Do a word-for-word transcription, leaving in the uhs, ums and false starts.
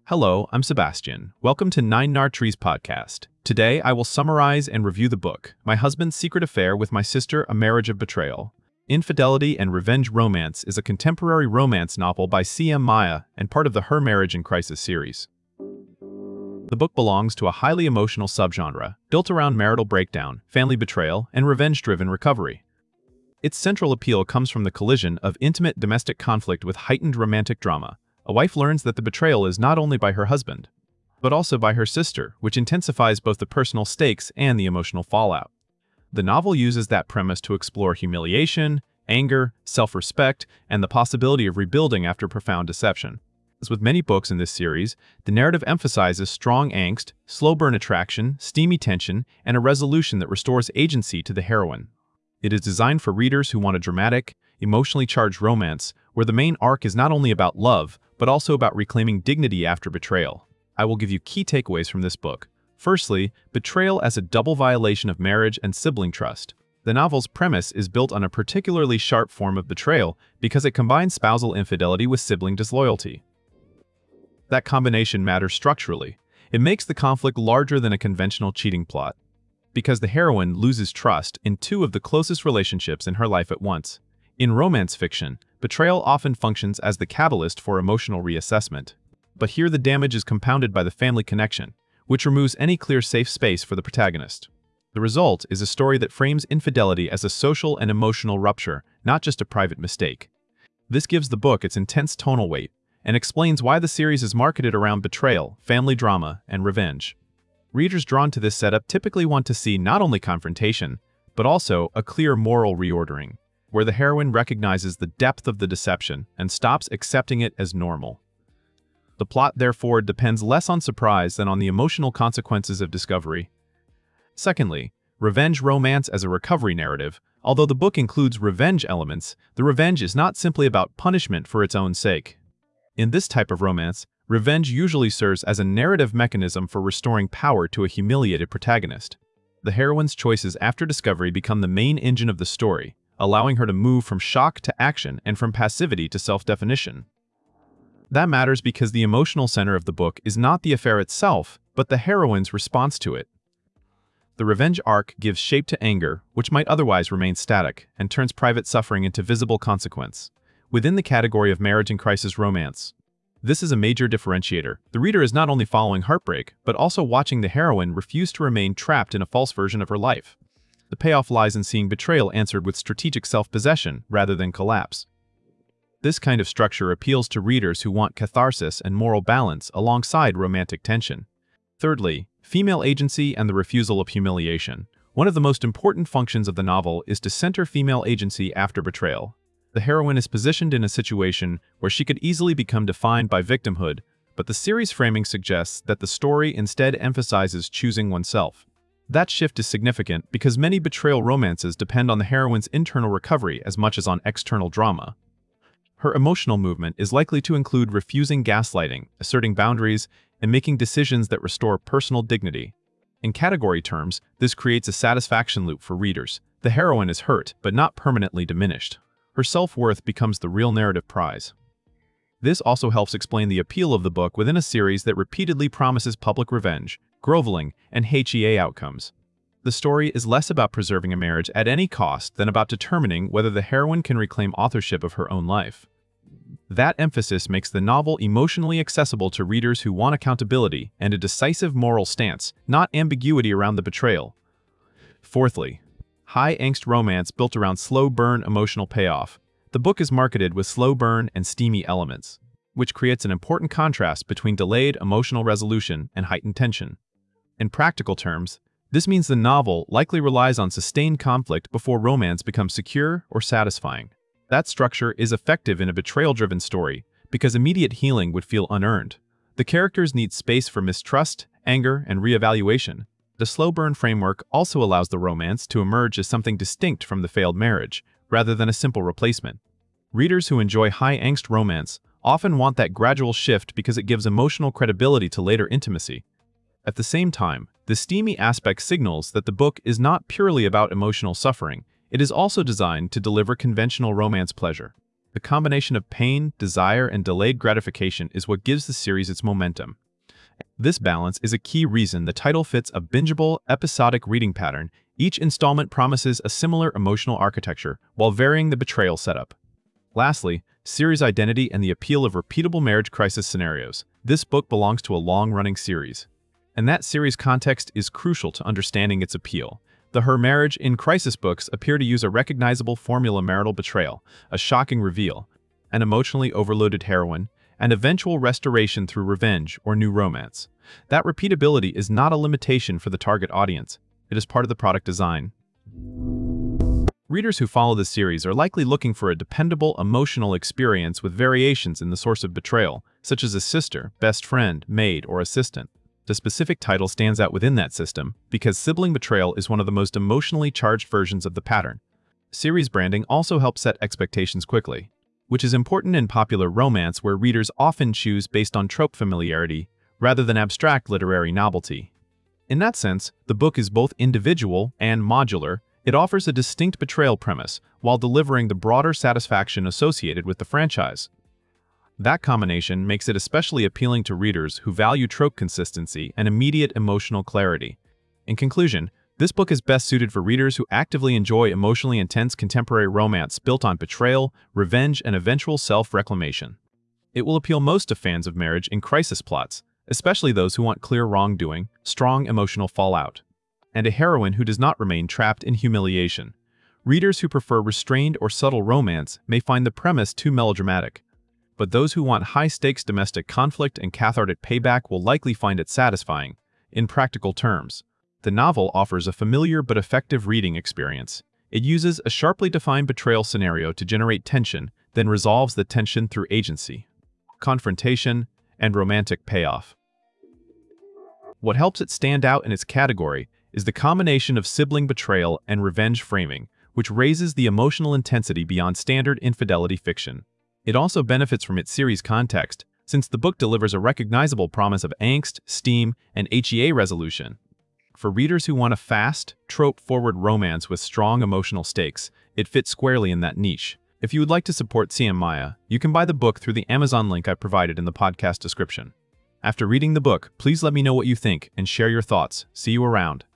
Hello, I'm Sebastian. Welcome to Nine Nar Trees podcast. Today, I will summarize and review the book, My Husband's Secret Affair with My Sister, A Marriage of Betrayal. Infidelity and Revenge Romance is a contemporary romance novel by C M Maya and part of the Her Marriage in Crisis series. The book belongs to a highly emotional subgenre, built around marital breakdown, family betrayal, and revenge-driven recovery. Its central appeal comes from the collision of intimate domestic conflict with heightened romantic drama. A wife learns that the betrayal is not only by her husband, but also by her sister, which intensifies both the personal stakes and the emotional fallout. The novel uses that premise to explore humiliation, anger, self-respect, and the possibility of rebuilding after profound deception. As with many books in this series, the narrative emphasizes strong angst, slow-burn attraction, steamy tension, and a resolution that restores agency to the heroine. It is designed for readers who want a dramatic, emotionally charged romance where the main arc is not only about love, but also about reclaiming dignity after betrayal. I will give you key takeaways from this book. Firstly, betrayal as a double violation of marriage and sibling trust. The novel's premise is built on a particularly sharp form of betrayal because it combines spousal infidelity with sibling disloyalty. That combination matters structurally. It makes the conflict larger than a conventional cheating plot, because the heroine loses trust in two of the closest relationships in her life at once. In romance fiction, betrayal often functions as the catalyst for emotional reassessment. But here the damage is compounded by the family connection, which removes any clear safe space for the protagonist. The result is a story that frames infidelity as a social and emotional rupture, not just a private mistake. This gives the book its intense tonal weight and explains why the series is marketed around betrayal, family drama, and revenge. Readers drawn to this setup typically want to see not only confrontation, but also a clear moral reordering, where the heroine recognizes the depth of the deception and stops accepting it as normal. The plot, therefore, depends less on surprise than on the emotional consequences of discovery. Secondly, revenge romance as a recovery narrative. Although the book includes revenge elements, the revenge is not simply about punishment for its own sake. In this type of romance, revenge usually serves as a narrative mechanism for restoring power to a humiliated protagonist. The heroine's choices after discovery become the main engine of the story, allowing her to move from shock to action and from passivity to self-definition. That matters because the emotional center of the book is not the affair itself, but the heroine's response to it. The revenge arc gives shape to anger, which might otherwise remain static, and turns private suffering into visible consequence, within the category of marriage in crisis romance. This is a major differentiator. The reader is not only following heartbreak, but also watching the heroine refuse to remain trapped in a false version of her life. The payoff lies in seeing betrayal answered with strategic self-possession rather than collapse. This kind of structure appeals to readers who want catharsis and moral balance alongside romantic tension. Thirdly, female agency and the refusal of humiliation. One of the most important functions of the novel is to center female agency after betrayal. The heroine is positioned in a situation where she could easily become defined by victimhood, but the series framing suggests that the story instead emphasizes choosing oneself. That shift is significant because many betrayal romances depend on the heroine's internal recovery as much as on external drama. Her emotional movement is likely to include refusing gaslighting, asserting boundaries, and making decisions that restore personal dignity. In category terms, this creates a satisfaction loop for readers. The heroine is hurt, but not permanently diminished. Her self-worth becomes the real narrative prize. This also helps explain the appeal of the book within a series that repeatedly promises public revenge, groveling, and H E A outcomes. The story is less about preserving a marriage at any cost than about determining whether the heroine can reclaim authorship of her own life. That emphasis makes the novel emotionally accessible to readers who want accountability and a decisive moral stance, not ambiguity around the betrayal. Fourthly, high-angst romance built around slow-burn emotional payoff. The book is marketed with slow-burn and steamy elements, which creates an important contrast between delayed emotional resolution and heightened tension. In practical terms, this means the novel likely relies on sustained conflict before romance becomes secure or satisfying. That structure is effective in a betrayal-driven story because immediate healing would feel unearned. The characters need space for mistrust, anger, and reevaluation. The slow-burn framework also allows the romance to emerge as something distinct from the failed marriage, rather than a simple replacement. Readers who enjoy high-angst romance often want that gradual shift because it gives emotional credibility to later intimacy. At the same time, the steamy aspect signals that the book is not purely about emotional suffering. It is also designed to deliver conventional romance pleasure. the combination of pain, desire, and delayed gratification is what gives the series its momentum. This balance is a key reason the title fits a bingeable, episodic reading pattern. Each installment promises a similar emotional architecture while varying the betrayal setup. Lastly, series identity and the appeal of repeatable marriage crisis scenarios. This book belongs to a long-running series, and that series context is crucial to understanding its appeal. The Her Marriage in Crisis books appear to use a recognizable formula: marital betrayal, a shocking reveal, an emotionally overloaded heroine, and eventual restoration through revenge or new romance. That repeatability is not a limitation for the target audience. It is part of the product design. Readers who follow this series are likely looking for a dependable emotional experience with variations in the source of betrayal, such as a sister, best friend, maid, or assistant. The specific title stands out within that system because sibling betrayal is one of the most emotionally charged versions of the pattern. Series branding also helps set expectations quickly, which is important in popular romance where readers often choose based on trope familiarity rather than abstract literary novelty. In that sense, the book is both individual and modular. It offers a distinct betrayal premise while delivering the broader satisfaction associated with the franchise. That combination makes it especially appealing to readers who value trope consistency and immediate emotional clarity. In conclusion, this book is best suited for readers who actively enjoy emotionally intense contemporary romance built on betrayal, revenge, and eventual self-reclamation. It will appeal most to fans of marriage in crisis plots, especially those who want clear wrongdoing, strong emotional fallout, and a heroine who does not remain trapped in humiliation. Readers who prefer restrained or subtle romance may find the premise too melodramatic, but those who want high-stakes domestic conflict and cathartic payback will likely find it satisfying. In practical terms, the novel offers a familiar but effective reading experience. It uses a sharply defined betrayal scenario to generate tension, then resolves the tension through agency, confrontation, and romantic payoff. What helps it stand out in its category is the combination of sibling betrayal and revenge framing, which raises the emotional intensity beyond standard infidelity fiction. It also benefits from its series context, since the book delivers a recognizable promise of angst, steam, and H E A resolution. For readers who want a fast, trope-forward romance with strong emotional stakes, it fits squarely in that niche. If you would like to support C M Maya, you can buy the book through the Amazon link I provided in the podcast description. After reading the book, please let me know what you think and share your thoughts. See you around.